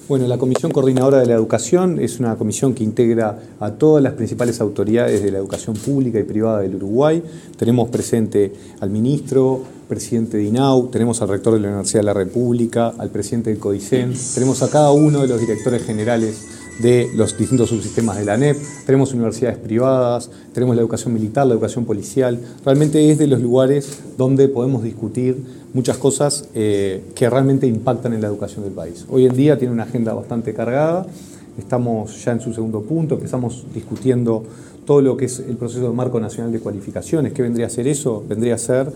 Bueno, la Comisión Coordinadora de la Educación es una comisión que integra a todas las principales autoridades de la educación pública y privada del Uruguay. Tenemos presente al ministro, presidente de INAU, tenemos al rector de la Universidad de la República, al presidente del CODICEN, tenemos a cada uno de los directores generales de los distintos subsistemas de la ANEP, tenemos universidades privadas, tenemos la educación militar, la educación policial. Realmente es de los lugares donde podemos discutir muchas cosas que realmente impactan en la educación del país. Hoy en día tiene una agenda bastante cargada, estamos ya en su segundo punto, empezamos discutiendo todo lo que es el proceso de marco nacional de cualificaciones. ¿Qué vendría a ser eso? Vendría a ser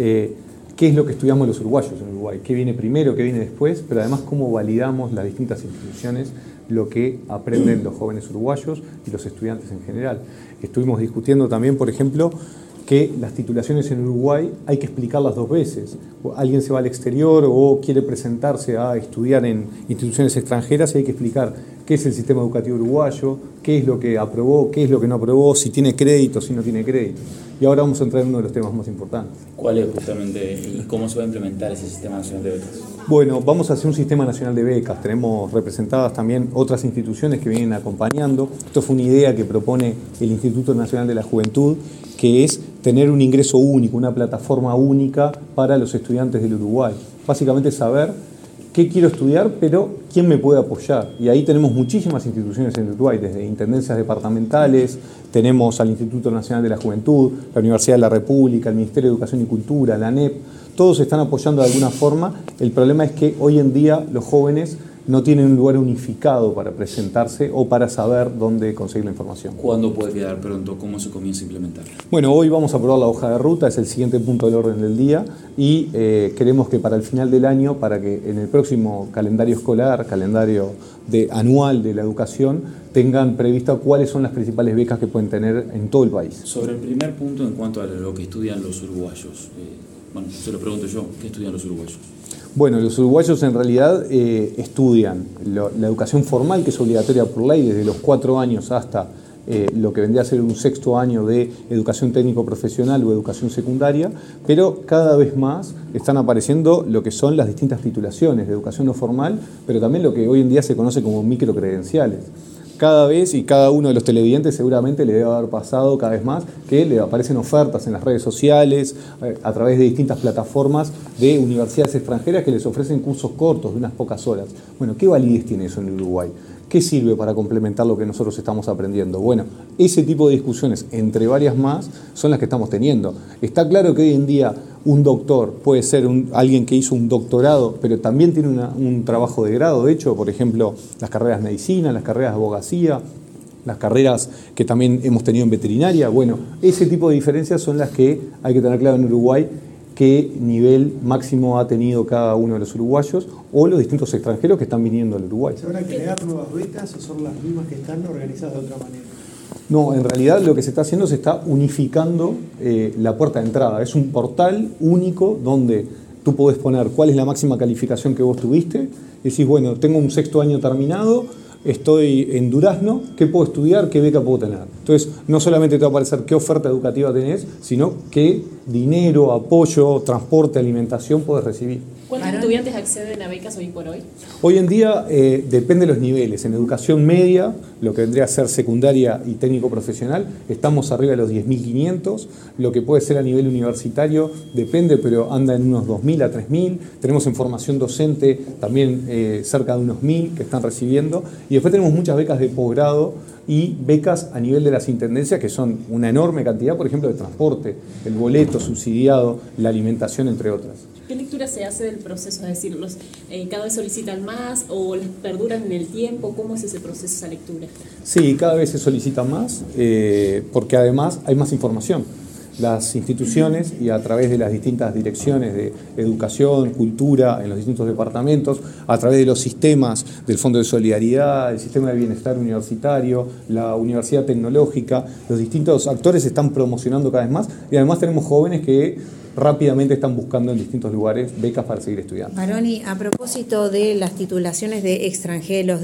qué es lo que estudiamos los uruguayos en Uruguay, qué viene primero, qué viene después, pero además cómo validamos las distintas instituciones lo que aprenden los jóvenes uruguayos y los estudiantes en general. Estuvimos discutiendo también, por ejemplo, que las titulaciones en Uruguay hay que explicarlas dos veces. Alguien se va al exterior o quiere presentarse a estudiar en instituciones extranjeras y hay que explicar qué es el sistema educativo uruguayo, qué es lo que aprobó, qué es lo que no aprobó, si tiene crédito, si no tiene crédito. Y ahora vamos a entrar en uno de los temas más importantes. ¿Cuál es justamente y cómo se va a implementar ese sistema nacional de becas? Bueno, vamos a hacer un sistema nacional de becas. Tenemos representadas también otras instituciones que vienen acompañando. Esto fue una idea que propone el Instituto Nacional de la Juventud, que es tener un ingreso único, una plataforma única para los estudiantes del Uruguay. Básicamente saber qué quiero estudiar, pero quién me puede apoyar. Y ahí tenemos muchísimas instituciones en Uruguay, desde intendencias departamentales, tenemos al Instituto Nacional de la Juventud, la Universidad de la República, el Ministerio de Educación y Cultura, la ANEP, todos están apoyando de alguna forma. El problema es que hoy en día los jóvenes no tienen un lugar unificado para presentarse o para saber dónde conseguir la información. ¿Cuándo puede quedar pronto? ¿Cómo se comienza a implementar? Bueno, hoy vamos a aprobar la hoja de ruta, es el siguiente punto del orden del día y queremos que para el final del año, para que en el próximo calendario escolar, calendario anual de la educación, tengan prevista cuáles son las principales becas que pueden tener en todo el país. Sobre el primer punto en cuanto a lo que estudian los uruguayos, bueno, se lo pregunto yo, ¿qué estudian los uruguayos? Bueno, los uruguayos en realidad estudian la educación formal, que es obligatoria por ley desde los 4 años hasta lo que vendría a ser un 6º año de educación técnico-profesional o educación secundaria, pero cada vez más están apareciendo lo que son las distintas titulaciones de educación no formal, pero también lo que hoy en día se conoce como microcredenciales. Cada vez y cada uno de los televidentes seguramente le debe haber pasado cada vez más que le aparecen ofertas en las redes sociales, a través de distintas plataformas de universidades extranjeras que les ofrecen cursos cortos de unas pocas horas. Bueno, ¿qué validez tiene eso en Uruguay? ¿Qué sirve para complementar lo que nosotros estamos aprendiendo? Bueno, ese tipo de discusiones, entre varias más, son las que estamos teniendo. Está claro que hoy en día un doctor puede ser alguien que hizo un doctorado, pero también tiene un trabajo de grado. De hecho, por ejemplo, las carreras de medicina, las carreras de abogacía, las carreras que también hemos tenido en veterinaria. Bueno, ese tipo de diferencias son las que hay que tener claro en Uruguay, qué nivel máximo ha tenido cada uno de los uruguayos o los distintos extranjeros que están viniendo al Uruguay. ¿Se van a crear nuevas becas o son las mismas que están organizadas de otra manera? No, en realidad lo que se está haciendo, se está unificando la puerta de entrada. Es un portal único donde tú podés poner cuál es la máxima calificación que vos tuviste. Decís, bueno, tengo un 6º año terminado, estoy en Durazno, ¿qué puedo estudiar? ¿Qué beca puedo tener? Entonces, no solamente te va a aparecer qué oferta educativa tenés, sino qué dinero, apoyo, transporte, alimentación podés recibir. ¿Cuántos estudiantes acceden a becas hoy por hoy? Hoy en día depende de los niveles. En educación media, lo que vendría a ser secundaria y técnico profesional, estamos arriba de los 10.500. Lo que puede ser a nivel universitario depende, pero anda en unos 2.000 a 3.000. Tenemos en formación docente también cerca de unos 1.000 que están recibiendo. Y después tenemos muchas becas de posgrado y becas a nivel de las intendencias, que son una enorme cantidad, por ejemplo, de transporte, el boleto subsidiado, la alimentación, entre otras. ¿Qué lectura se hace del proceso? Es decir, ¿cada vez solicitan más o les perduran en el tiempo? ¿Cómo es ese proceso, esa lectura? Sí, cada vez se solicita más, porque además hay más información. Las instituciones y a través de las distintas direcciones de educación, cultura, en los distintos departamentos, a través de los sistemas del Fondo de Solidaridad, el sistema de bienestar universitario, la universidad tecnológica, los distintos actores están promocionando cada vez más y además tenemos jóvenes que rápidamente están buscando en distintos lugares becas para seguir estudiando. Maroni, a propósito de las titulaciones de extranjeros,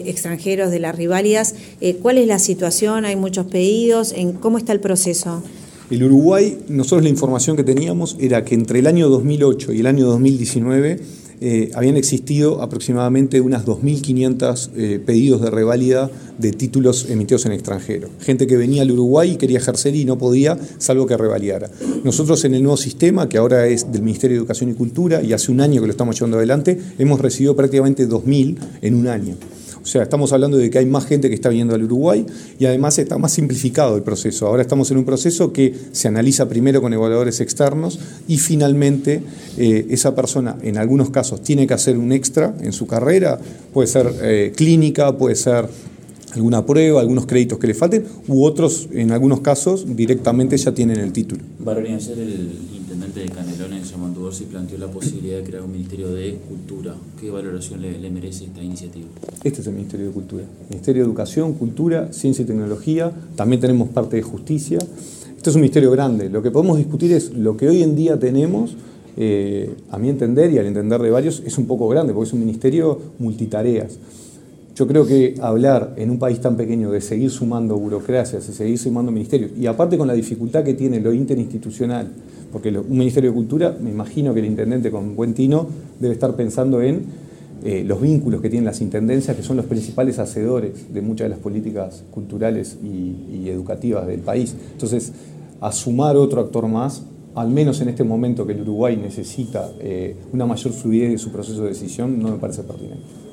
de las reválidas, ¿cuál es la situación? ¿Hay muchos pedidos? ¿Cómo está el proceso? El Uruguay, nosotros la información que teníamos era que entre el año 2008 y el año 2019 habían existido aproximadamente unas 2.500 pedidos de reválida de títulos emitidos en extranjero. Gente que venía al Uruguay y quería ejercer y no podía, salvo que revalidara. Nosotros en el nuevo sistema, que ahora es del Ministerio de Educación y Cultura, y hace un año que lo estamos llevando adelante, hemos recibido prácticamente 2.000 en un año. O sea, estamos hablando de que hay más gente que está viniendo al Uruguay y además está más simplificado el proceso. Ahora estamos en un proceso que se analiza primero con evaluadores externos y finalmente esa persona en algunos casos tiene que hacer un extra en su carrera, puede ser clínica, puede ser alguna prueba, algunos créditos que le falten, u otros, en algunos casos, directamente ya tienen el título. Baroni, ayer el intendente de Canelones, Yamandu Orsi, planteó la posibilidad de crear un Ministerio de Cultura. ¿Qué valoración le merece esta iniciativa? Este es el Ministerio de Cultura. Ministerio de Educación, Cultura, Ciencia y Tecnología. También tenemos parte de Justicia. Este es un ministerio grande. Lo que podemos discutir es lo que hoy en día tenemos, a mi entender y al entender de varios, es un poco grande, porque es un ministerio multitareas. Yo creo que hablar en un país tan pequeño de seguir sumando burocracias y seguir sumando ministerios, y aparte con la dificultad que tiene lo interinstitucional, porque un Ministerio de Cultura, me imagino que el intendente con buen tino debe estar pensando en los vínculos que tienen las intendencias, que son los principales hacedores de muchas de las políticas culturales y educativas del país. Entonces, a sumar otro actor más, al menos en este momento que el Uruguay necesita una mayor fluidez de su proceso de decisión, no me parece pertinente.